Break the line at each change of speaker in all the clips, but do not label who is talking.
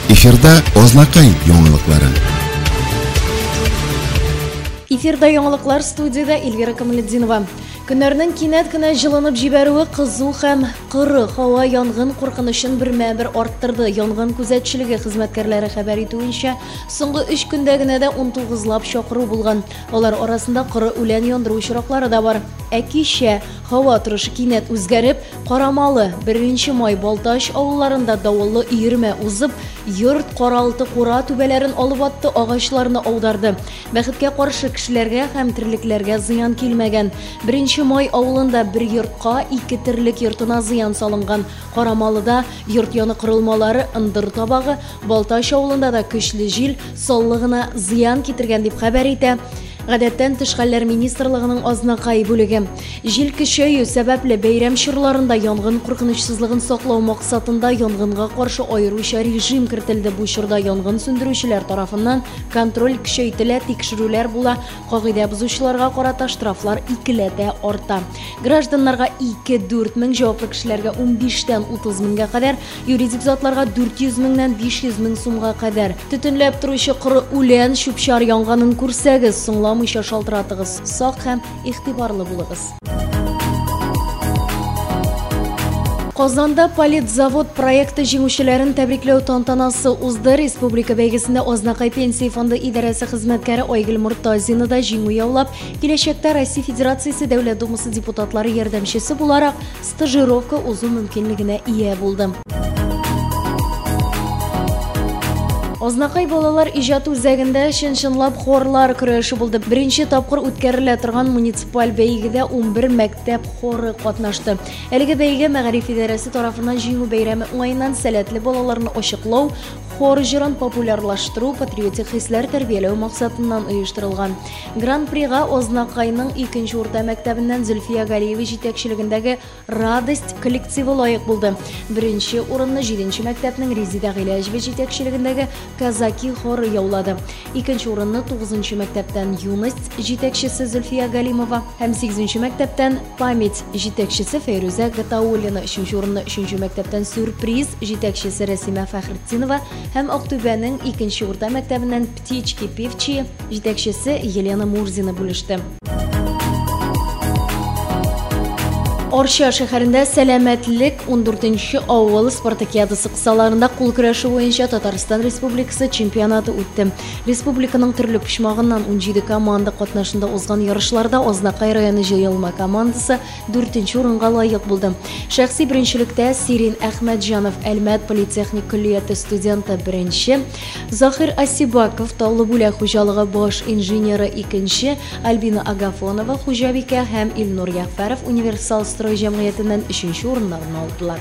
Эфирда Ознакай яңалыклары.
Эфирда яңалыклар, студияда Эльвира Камалетдинова. Көннәрнең кинәт кенә җылынып җибәрүе кызу һәм кыры һава янгын куркынычын бермә-бер арттырды. Янгын күзәтчелеге хезмәткәрләре хәбәр итүенчә, соңгы 3 көндә генә дә 19 лап чакыру булган. Алар арасында кыры үлән яндыру очраклары да бар. Кичә һава торышы кинәт үзгәреп, Карамалы, 1 май Балташ авылларында давыллы өермә узып, йорт каралты кура түбәләрен алып атты, агачларны аударды. Бәхеткә каршы кешеләргә һәм терлекләргә зыян килмәгән. 1 май авылында бер йортка 2 терлек йортына зыян салынган. Карамалыда йорт яны кырылмалары, ындыр табагы, Балташ авылында да көчле җил саллыгына зыян китергән дип хәбәр итә Гадәттән тыш хәлләр министрлыгының Ознакай бүлеге. Җил көчәю сәбәпле бәйрәм чорларында янгын куркынычсызлыгын саклау максатында янгынга каршы аеруча режим кертелде. Бу чорда янгын сүндерүчеләр тарафыннан контроль көчәйтелә, тикшерүләр була, кагыйдә бузучыларга карата штрафлар 2-ләтә арта. Гражданнарга 2-4 мең, җаваплы кешеләргә 15-тән 30 меңгә кадәр, юридик затларга 400 меңнән 500 мең сумга кадәр. Төтенләп торучы кыры үлән, чүп-чар янгынын күрсәгез, соңламыйча шалтыратыгыз, сак һәм игътибарлы булыгыз. Казанда политзавод проекты җиңүчеләрен тәбрикләү тантанасы узды. Республика бәйгесендә Ознакай пенсия фонды идарәсе хезмәткәре Айгөл Муртазина да җиңү яулап, киләчәктә Россия Федерациясе Дәүләт Думасы депутатлары ярдәмчесе буларак стажировка узу мөмкинлегенә ия булды. Ознакай балалар иҗат үзәгендә чынлап хорлар көрәше булды. Беренче тапкыр үткәрелә торган муниципаль бәйгедә 11 мәктәп хоры катнашты. Әлеге бәйге Мәгариф идарәсе тарафыннан җиңү бәйрәме уңаеннан сәләтле балаларны ачыклау, хор җырын популярлаштыру, патриотик хисләр тәрбияләү максатыннан оештырылган. Гран-прига Ознакайның 2нче урта мәктәбеннән Зөлфия Галиева җитәкчелегендәге Радость коллективы лаек булды. Беренче урынны 7нче мәктәпнең Резида Гыйләҗева җитәкчелегендәге Казаки хоры яулады. 2нче урынны 9нчы мәктәптән Юность җитәкчесе Зөлфия Галимова һәм 8нче мәктәптән Память җитәкчесе Фәйрүзә Гатауллина, 3нче урынны 3нче мәктәптән Сюрприз җитәкчесе Рәсимә Фәхретдинова һәм Актүбәнең 2нче урта мәктәбеннән Птички Певчи җитәкчесе Елена Мурзина бүлеште. Орча шәһәрендә сәламәтлек 14нче авыл спартакиадасы кысаларында кул көрәше буенча Татарстан Республикасы чемпионаты үтте. Республиканың төрле почмагыннан 17 команда катнашында узган ярышларда Ознакай районы җыелма командасы 4нче урынга лаек булды. Шәхси беренчелектә Сирин Әхмәтҗанов Әлмәт политехник колледжы студенты 1нче, Захир Асибаков Таллыбүләк хуҗалыгы баш инженеры 2нче, Альбина Агафонова хуҗабикә һәм Илнур Яфәров универсал җәмгыятеннән 3нче урыннарны алдылар.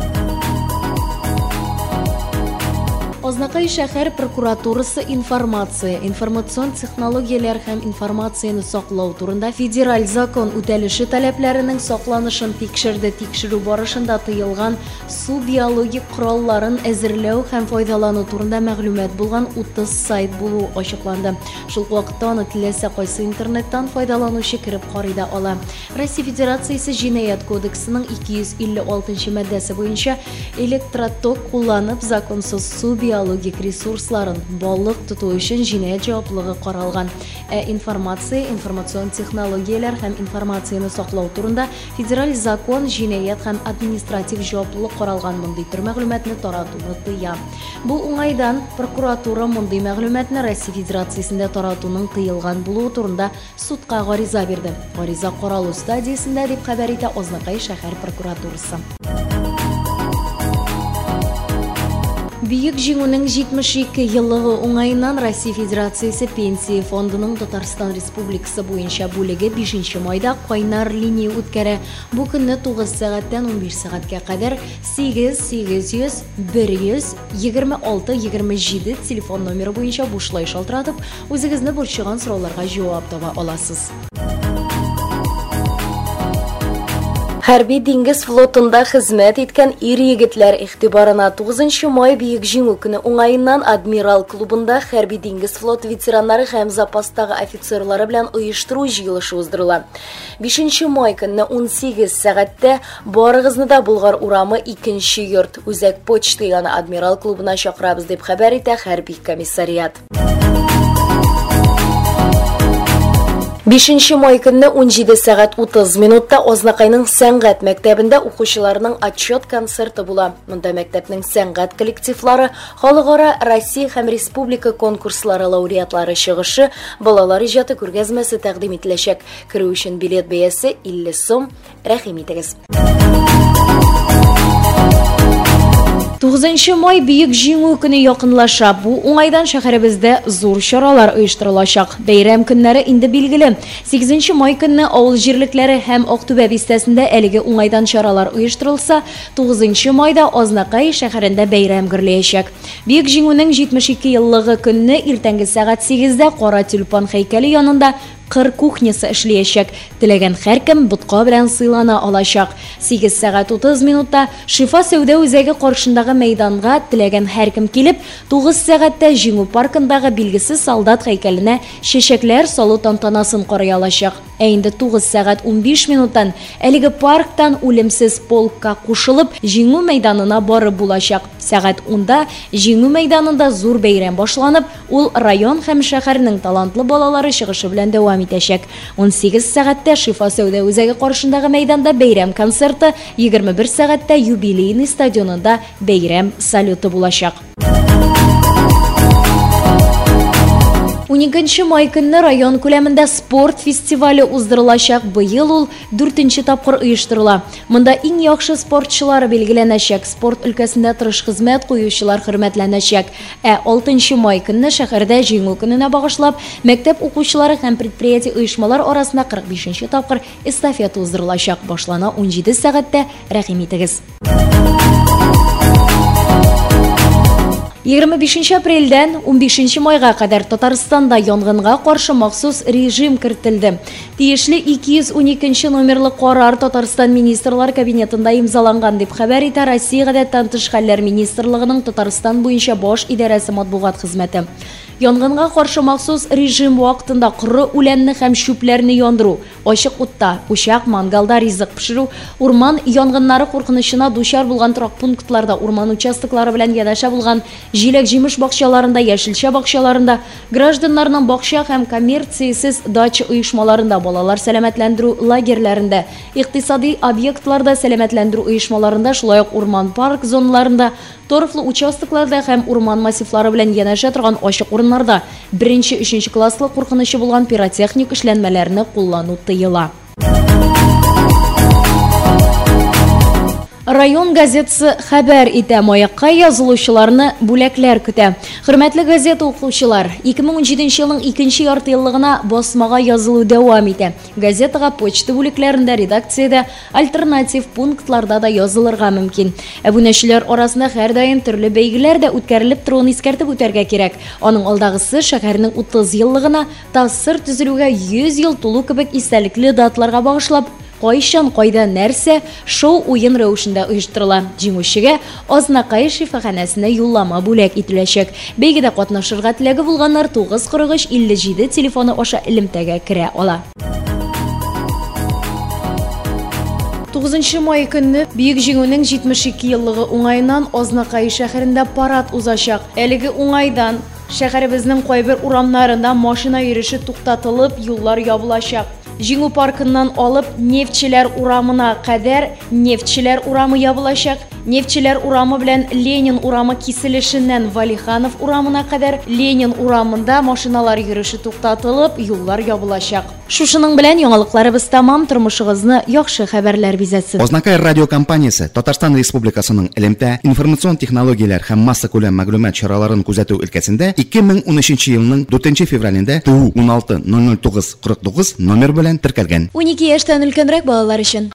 Ознакай шәһәр прокуратурасы информацион технологияләр һәм информацияны саклау турында федераль закон үтәлеше таләпләренең сакланышын тикшерде. Тикшерү барышында тыелган су биологик коралларын әзерләү һәм файдалану турында мәгълүмат булган 30 сайт булу ачыкланды. Шул вакытта аны теләсә кайсы интернеттан файдаланучы кирип карый да ала. Россия Федерациясе Җинаять кодексының 256 маддәсе буенча электроток кулланып законсыз су биологик ресурсларын балык тоту өчен җинаять җаваплылыгы каралган. Информацион технологияләр һәм информацияны саклау турында федераль закон җинаять һәм административ җаваплылык каралган мондый төр мәгълүматны таратуны тыя. Бу уңайдан прокуратура мондый мәгълүматны Россия Федерациясендә таратуның тыелган булуы турында судка гариза бирде. Гариза каралу стадиясендә дип хәбәр итә Ознакай шәһәр прокуратурасы. Бүйек җиңүнең 72 еллыгы уңаеннан Россия Федерациясе пенсия фондының Татарстан Республикасы буенча бүлеге 5 майда кайнар линия үткәрә. Бу көнне 9 сәгатьтән 15 сәгатькә кадәр 8800 100 26 27 телефон номеры буенча бушлай шалтыратып, үзегезне борчыган сорауларга җавап таба аласыз. Хәрби диңгез флотында хезмәт иткән ир-егетләр игътибарына 9 май бөек җиңү көне уңаеннан Адмирал клубында хәрби диңгез флот ветераннары һәм запастагы офицерлары белән оештыру җыелышы уздырыла. 5 май көнне 18 сәгатьтә барыгызны да Болгар урамы 2нче йорт Үзәк почта яны Адмирал клубына чакырабыз дип хәбәр итә хәрби комиссариат. 5 май көнне 17 сәгать 30 минутта Ознакайның сәнгать мәктәбендә укучыларның отчет концерты була. Монда мәктәпнең сәнгать коллективлары, халыкара Россия һәм республика конкурслары лауреатлары чыгышы, балалар иҗаты күргәзмәсе тәкъдим ителәчәк. Керү өчен билет бәясе 50 сум. Рәхим итегез. 9 май бөек җиңү көне якынлаша. Бу уңайдан шәһәребездә зур чаралар оештырылачак. Бәйрәм көннәре инде билгеле. 8 май көнне авыл җирлекләре һәм Актүбә бистәсендә әлеге уңайдан чаралар оештырылса, 9 майда Азнакай шәһәрендә бәйрәм гөрләячәк. Бөек җиңүнең 72 еллыгы көнне иртәнге сәгать 8дә Кара Тюльпан һәйкәле янында Кыр кухнясы эшләячәк. Теләгән һәркем бутка белән сыйлана алачак. 8 сәгать 30 минутта Шифа сәүдә үзәге каршындагы мәйданга теләгән һәркем килеп, 9 сәгатьтә Җиңү паркындагы билгесез солдат һәйкәленә чәчәкләр салу тантанасын карый алачак. Ә инде 9 сәгать 15 минуттан әлеге парктан үлемсез полкка кушылып, Җиңү мәйданына барып булачак. Сәгать 10да Җиңү мәйданында зур бәйрәм башланып, ул район һәм шәһәрнең талантлы балалары чыгышы белән дәвам итәчәк. 18 сәгатьтә Шифа сәүдә үзәге каршындагы мәйданда бәйрәм концерты, 21 сәгатьтә юбилейный стадионында бәйрәм салюты булачак. 12 май көнне район күләмендә спорт фестивале уздырылачак. Быел ул 4нче тапкыр оештырыла. Монда иң яхшы спортчылар билгеләнәчәк. Спорт өлкәсендә тырыш хезмәт куючылар хөрмәтләнәчәк. 6 май көнне шәһәрдә җиңү көненә багышлап, мәктәп укучылары һәм предприятие оешмалар арасында 45нче тапкыр эстафета уздырылачак. Башлана 17 сәгатьтә. Рәхим итегез. 25 апрельдән 15 майга кадәр Татарстанда янгынга каршы махсус режим кертелде. Тиешле 212 номерлы карар Татарстан министрлар кабинетында имзаланган дип хәбәр итә Россия гадәттән тыш хәлләр министрлыгының Татарстан буенча баш идарәсе матбугат хезмәте. Янгынга каршы махсус режим вакытында коры үләнне һәм шүпләрне яндыру, ачык утта, учак, мангалда ризык пешерү, урман янгыннары куркынычына дучар булган торак пунктларда, урман участоклары белән ядәшә булган җиләк-җимеш бакчаларында, яшелчә бакчаларында, гражданнарның бакча һәм коммерциисез дача оешмаларында, балалар сәламәтләндерү лагерьләрендә, икътисади объектларда сәламәтләндерү оешмаларында, шулай ук урман парк зоналарында, торфлы участокларда һәм урман массивлары белән янәшә торган ачык урыннарда 1-3 класслы куркынычы булган пиротехник эшләнмәләрне куллану тыела. Район газетасы хәбәр итә, маякка язылучыларны бүләкләр көтә. Хөрмәтле газета укучылар, 2017 елның 2нче яртыеллыгына басмага язылу дәвам итә. Газетага почта бүлекләрендә, редакциядә, альтернатив пунктларда да язылырга мөмкин. Абунәчеләр арасында һәр даим төрле бәйгеләр дә үткәрелеп торуын искәртеп үтәргә кирәк. Аның алдагысы шәһәрнең 30 еллыгына, тасыр төзелүгә 100 ел тулу кебек истәлекле датларга багышлап, кайчан, кайда, нәрсә шоу уен рәвешендә оештырыла. Җиңүчегә Азнакай шифаханәсенә юллама бүләк ителәчәк. Бәйгедә катнашырга теләге булганнар 94357 телефоны аша элемтәгә керә ала. 9 май көнне бөек җиңүнең 72 еллыгы уңаеннан Азнакай шәһәрендә парад узачак. Әлеге уңайдан шәһәребезнең кайбер урамнарында машина йөреше туктатылып, юллар ябылачак. Җиңү паркыннан алып Нефтчеләр урамына кадәр Нефтчеләр урамы ябылачак. Нефтчеләр урамы белән Ленин урамы киселешеннән Валиханов урамына кадәр Ленин урамында машиналар йөреше туктатылып, юллар ябылачак. Шушының белән яңалыкларыбыз тамам, тормышыгызны яхшы хәбәрләр бизәтсен.
Ознакай радиокомпаниясе Татарстан Республикасының элемтә, информацион технологияләр һәм масса күләм мәгълүмат чараларын күзәтү өлкәсендә 2013 елның 4 февралендә ТУ 16 009 49 номер белән теркәлгән.
12 яшьтән өлкәнрәк балалар өчен